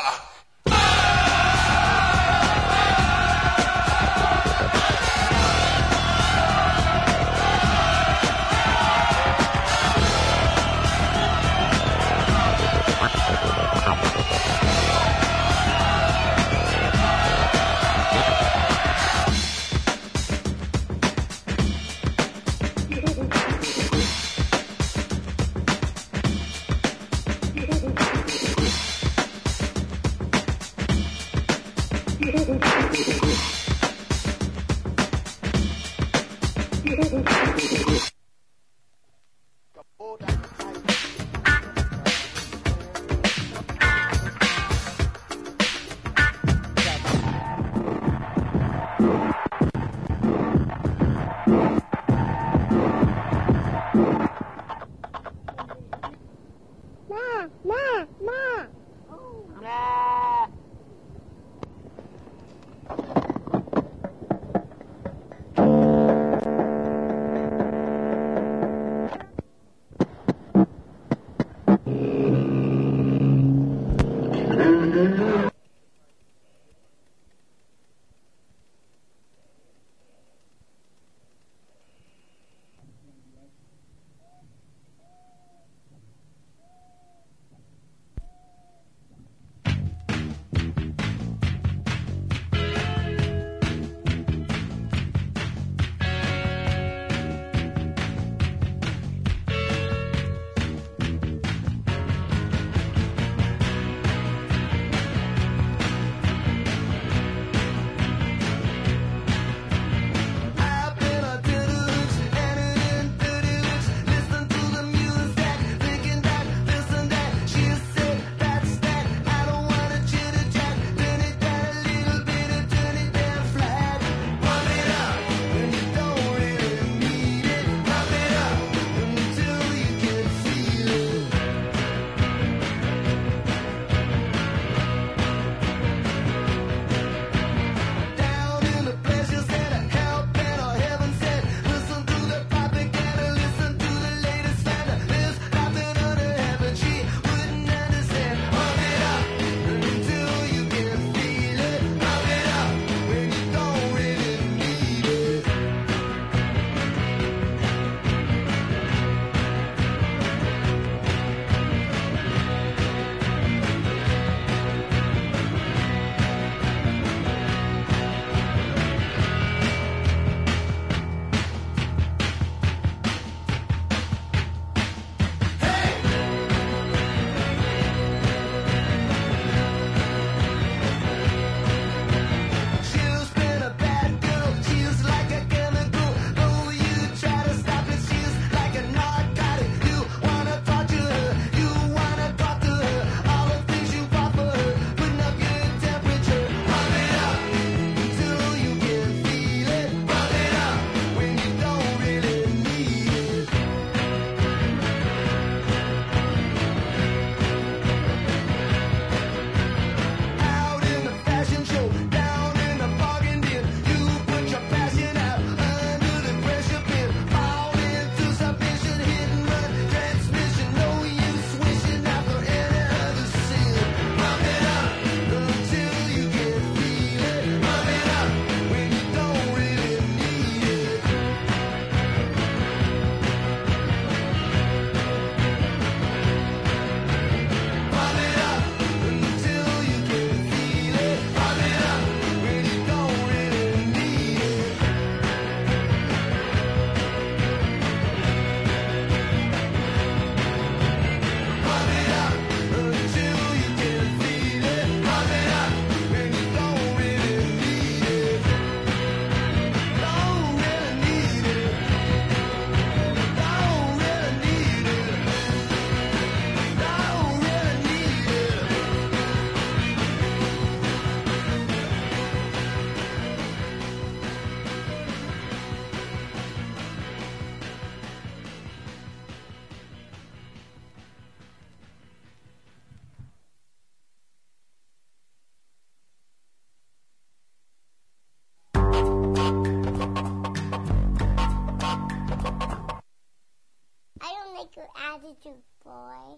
Beetlejuice boy.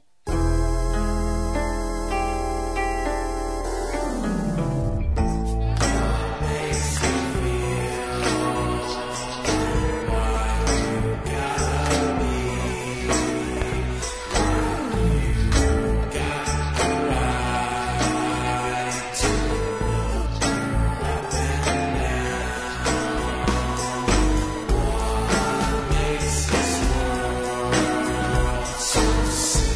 So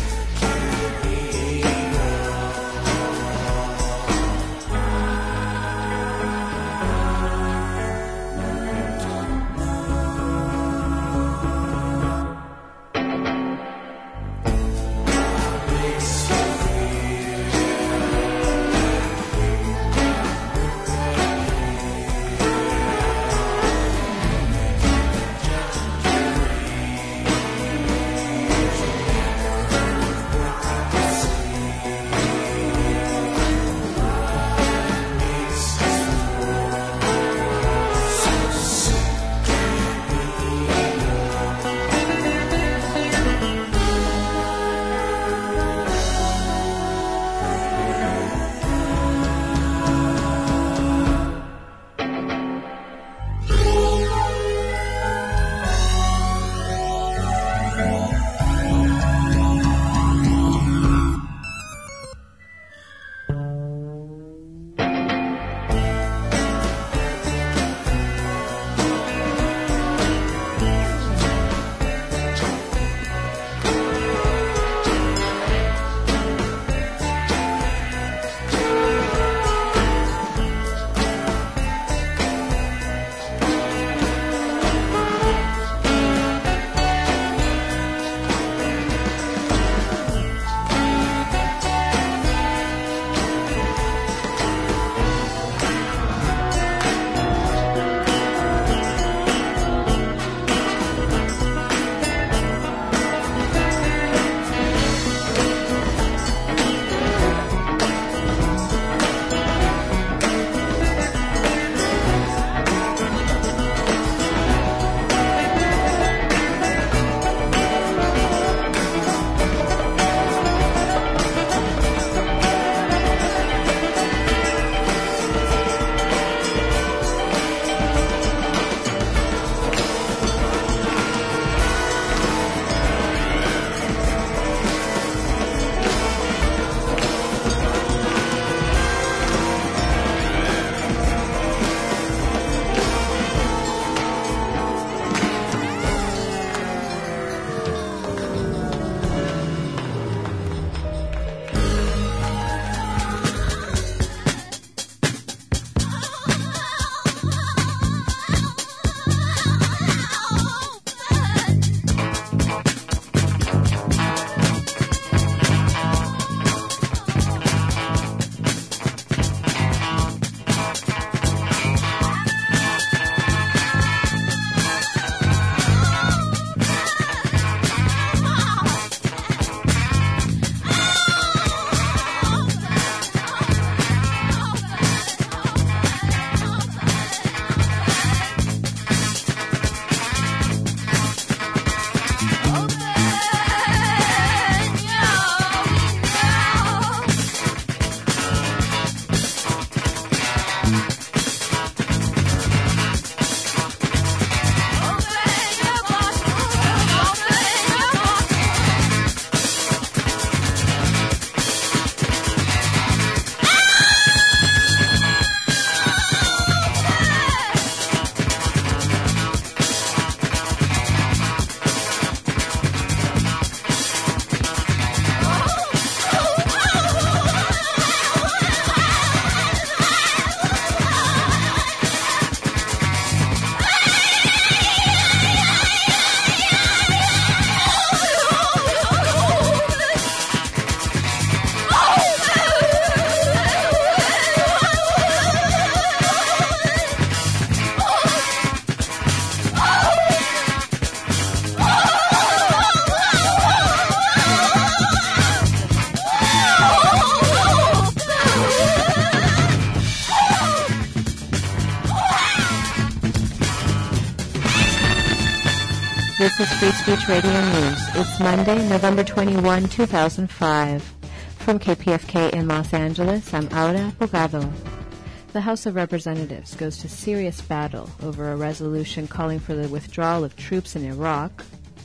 This is Free Speech Radio News. It's Monday, November 21, 2005. From KPFK in Los Angeles, I'm Aura Bogado. The House of Representatives goes to serious battle over a resolution calling for the withdrawal of troops in Iraq.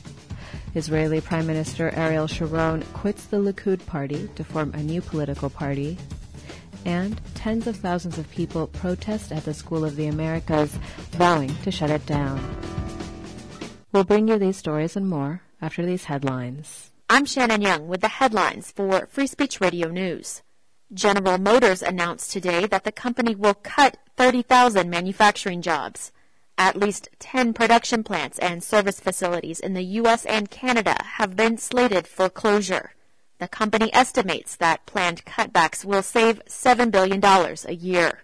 Israeli Prime Minister Ariel Sharon quits the Likud party to form a new political party. And tens of thousands of people protest at the School of the Americas, vowing to shut it down. We'll bring you these stories and more after these headlines. I'm Shannon Young with the headlines for Free Speech Radio News. General Motors announced today that the company will cut 30,000 manufacturing jobs. At least 10 production plants and service facilities in the U.S. and Canada have been slated for closure. The company estimates that planned cutbacks will save $7 billion a year.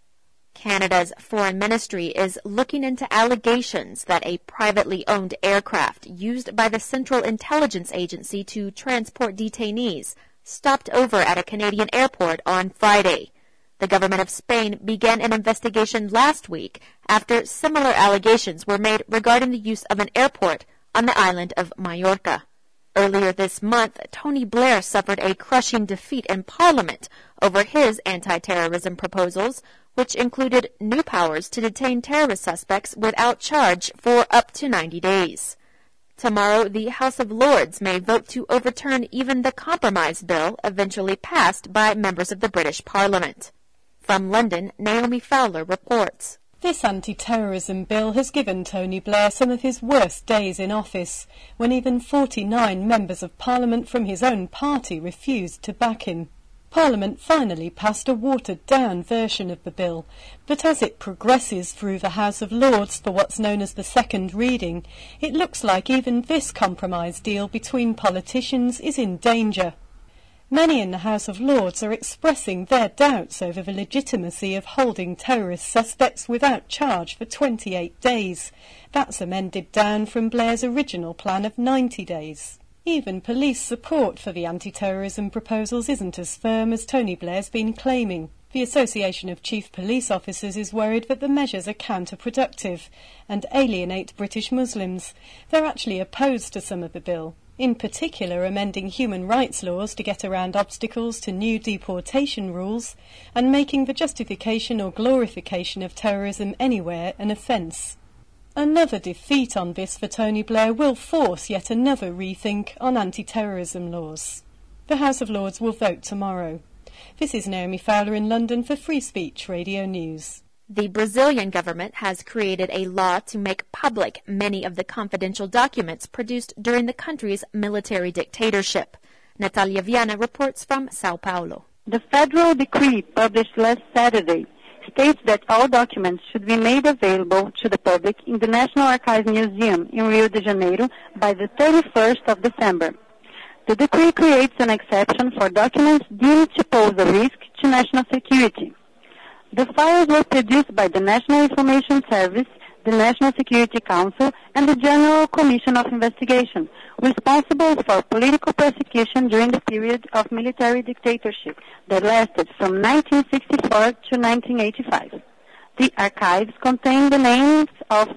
Canada's Foreign Ministry is looking into allegations that a privately owned aircraft used by the Central Intelligence Agency to transport detainees stopped over at a Canadian airport on Friday. The government of Spain began an investigation last week after similar allegations were made regarding the use of an airport on the island of Mallorca. Earlier this month, Tony Blair suffered a crushing defeat in Parliament over his anti-terrorism proposals, which included new powers to detain terrorist suspects without charge for up to 90 days. Tomorrow, the House of Lords may vote to overturn even the compromise bill eventually passed by members of the British Parliament. From London, Naomi Fowler reports. This anti-terrorism bill has given Tony Blair some of his worst days in office, when even 49 members of Parliament from his own party refused to back him. Parliament finally passed a watered-down version of the bill, but as it progresses through the House of Lords for what's known as the second reading, it looks like even this compromise deal between politicians is in danger. Many in the House of Lords are expressing their doubts over the legitimacy of holding terrorist suspects without charge for 28 days. That's amended down from Blair's original plan of 90 days. Even police support for the anti-terrorism proposals isn't as firm as Tony Blair's been claiming. The Association of Chief Police Officers is worried that the measures are counterproductive and alienate British Muslims. They're actually opposed to some of the bill, in particular amending human rights laws to get around obstacles to new deportation rules and making the justification or glorification of terrorism anywhere an offence. Another defeat on this for Tony Blair will force yet another rethink on anti-terrorism laws. The House of Lords will vote tomorrow. This is Naomi Fowler in London for Free Speech Radio News. The Brazilian government has created a law to make public many of the confidential documents produced during the country's military dictatorship. Natalia Viana reports from Sao Paulo. The federal decree published last Saturday states that all documents should be made available to the public in the National Archives Museum in Rio de Janeiro by the 31st of December. The decree creates an exception for documents deemed to pose a risk to national security. The files were produced by the National Information Service, the National Security Council, and the General Commission of Investigation, responsible for political persecution during the period of military dictatorship that lasted from 1964 to 1985. The archives contain the names of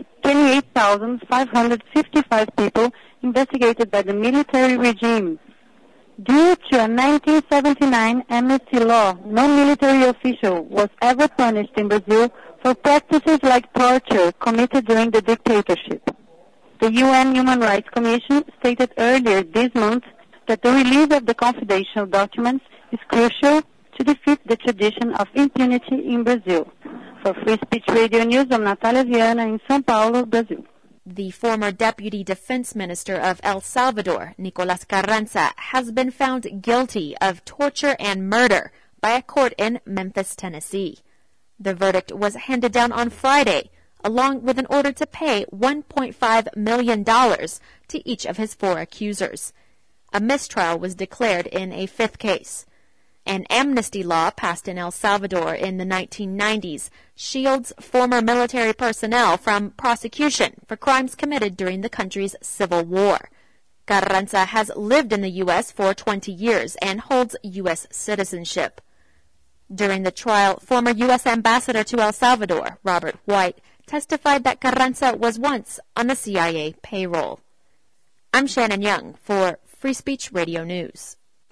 28,555 people investigated by the military regime. Due to a 1979 amnesty law, no military official was ever punished in Brazil for practices like torture committed during the dictatorship. The UN Human Rights Commission stated earlier this month that the release of the confidential documents is crucial to defeat the tradition of impunity in Brazil. For Free Speech Radio News, I'm Natalia Viana in São Paulo, Brazil. The former Deputy Defense Minister of El Salvador, Nicolas Carranza, has been found guilty of torture and murder by a court in Memphis, Tennessee. The verdict was handed down on Friday, along with an order to pay $1.5 million to each of his 4 accusers. A mistrial was declared in a 5th case. An amnesty law passed in El Salvador in the 1990s shields former military personnel from prosecution for crimes committed during the country's civil war. Carranza has lived in the U.S. for 20 years and holds U.S. citizenship. During the trial, former U.S. Ambassador to El Salvador, Robert White, testified that Carranza was once on the CIA payroll. I'm Shannon Young for Free Speech Radio News.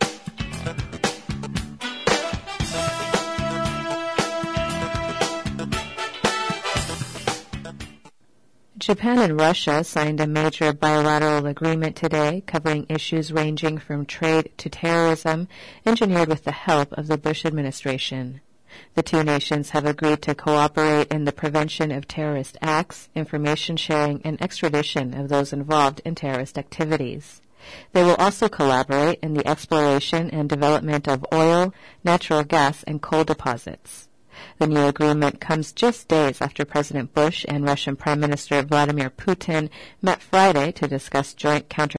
Japan and Russia signed a major bilateral agreement today covering issues ranging from trade to terrorism, engineered with the help of the Bush administration. The two nations have agreed to cooperate in the prevention of terrorist acts, information sharing, and extradition of those involved in terrorist activities. They will also collaborate in the exploration and development of oil, natural gas, and coal deposits. The new agreement comes just days after President Bush and Russian Prime Minister Vladimir Putin met Friday to discuss joint counter